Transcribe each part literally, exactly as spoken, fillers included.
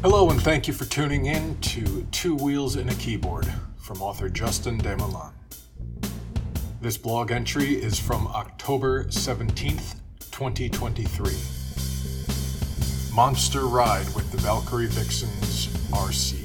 Hello and thank you for tuning in to Two Wheels and a Keyboard from author Justin Desmoulins. This blog entry is from October seventeenth, twenty twenty-three. Monster Ride with the Valkyrie Vixens R C.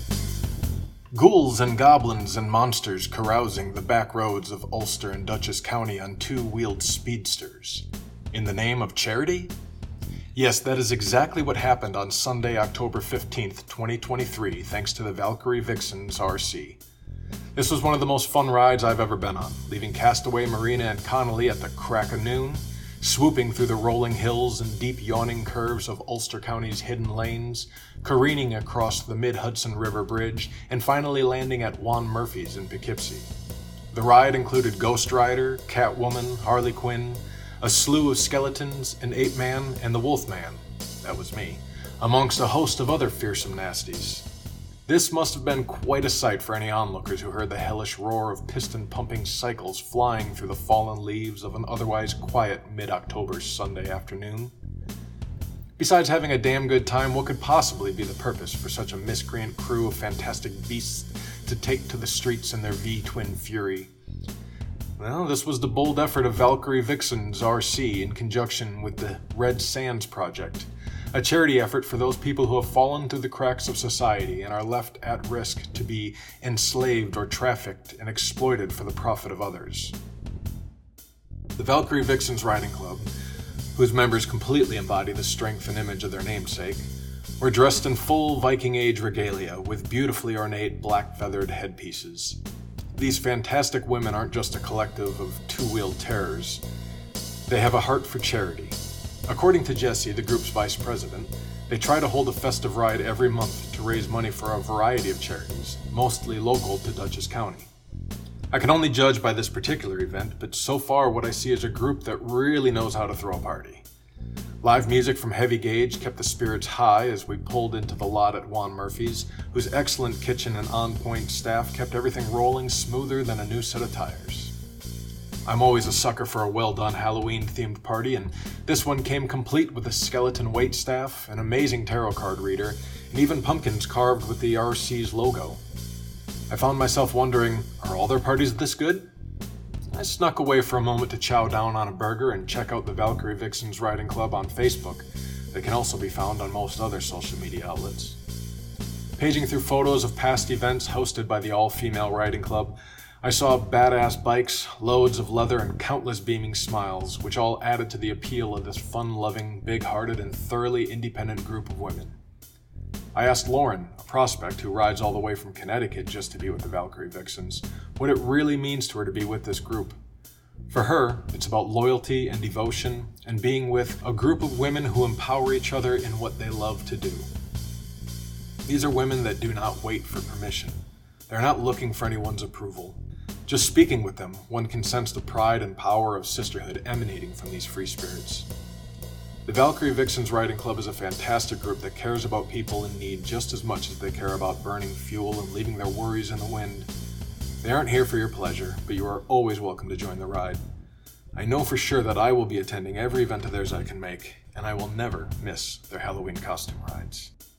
Ghouls and goblins and monsters carousing the back roads of Ulster and Dutchess County on two-wheeled speedsters. In the name of charity? Yes, that is exactly what happened on Sunday, October fifteenth, twenty twenty-three, thanks to the Valkyrie Vixens R C. This was one of the most fun rides I've ever been on, leaving Castaway Marina and Connolly at the crack of noon, swooping through the rolling hills and deep yawning curves of Ulster County's hidden lanes, careening across the Mid-Hudson River Bridge, and finally landing at Juan Murphy's in Poughkeepsie. The ride included Ghost Rider, Catwoman, Harley Quinn, a slew of skeletons, an ape-man, and the Wolfman, that was me, amongst a host of other fearsome nasties. This must have been quite a sight for any onlookers who heard the hellish roar of piston-pumping cycles flying through the fallen leaves of an otherwise quiet mid-October Sunday afternoon. Besides having a damn good time, what could possibly be the purpose for such a miscreant crew of fantastic beasts to take to the streets in their V-twin fury? Well, this was the bold effort of Valkyrie Vixens R C in conjunction with the Red Sands Project, a charity effort for those people who have fallen through the cracks of society and are left at risk to be enslaved or trafficked and exploited for the profit of others. The Valkyrie Vixens Riding Club, whose members completely embody the strength and image of their namesake, were dressed in full Viking-age regalia with beautifully ornate black-feathered headpieces. These fantastic women aren't just a collective of two-wheeled terrors. They have a heart for charity. According to Jesse, the group's vice president, they try to hold a festive ride every month to raise money for a variety of charities, mostly local to Dutchess County. I can only judge by this particular event, but so far what I see is a group that really knows how to throw a party. Live music from Heavy Gauge kept the spirits high as we pulled into the lot at Juan Murphy's, whose excellent kitchen and on-point staff kept everything rolling smoother than a new set of tires. I'm always a sucker for a well-done Halloween-themed party, and this one came complete with a skeleton waitstaff, an amazing tarot card reader, and even pumpkins carved with the R C's logo. I found myself wondering, are all their parties this good? I snuck away for a moment to chow down on a burger and check out the Valkyrie Vixens Riding Club on Facebook. They can also be found on most other social media outlets. Paging through photos of past events hosted by the all-female riding club, I saw badass bikes, loads of leather, and countless beaming smiles, which all added to the appeal of this fun-loving, big-hearted, and thoroughly independent group of women. I asked Lauren, a prospect who rides all the way from Connecticut just to be with the Valkyrie Vixens, what it really means to her to be with this group. For her, it's about loyalty and devotion, and being with a group of women who empower each other in what they love to do. These are women that do not wait for permission. They're not looking for anyone's approval. Just speaking with them, one can sense the pride and power of sisterhood emanating from these free spirits. The Valkyrie Vixens Riding Club is a fantastic group that cares about people in need just as much as they care about burning fuel and leaving their worries in the wind. They aren't here for your pleasure, but you are always welcome to join the ride. I know for sure that I will be attending every event of theirs I can make, and I will never miss their Halloween costume rides.